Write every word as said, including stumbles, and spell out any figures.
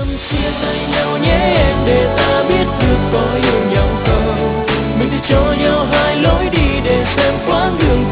tâm chia tay nhau nhé em, để ta biết được có yêu nhau không. Mình sẽ cho nhau hai lối đi để xem quãng đường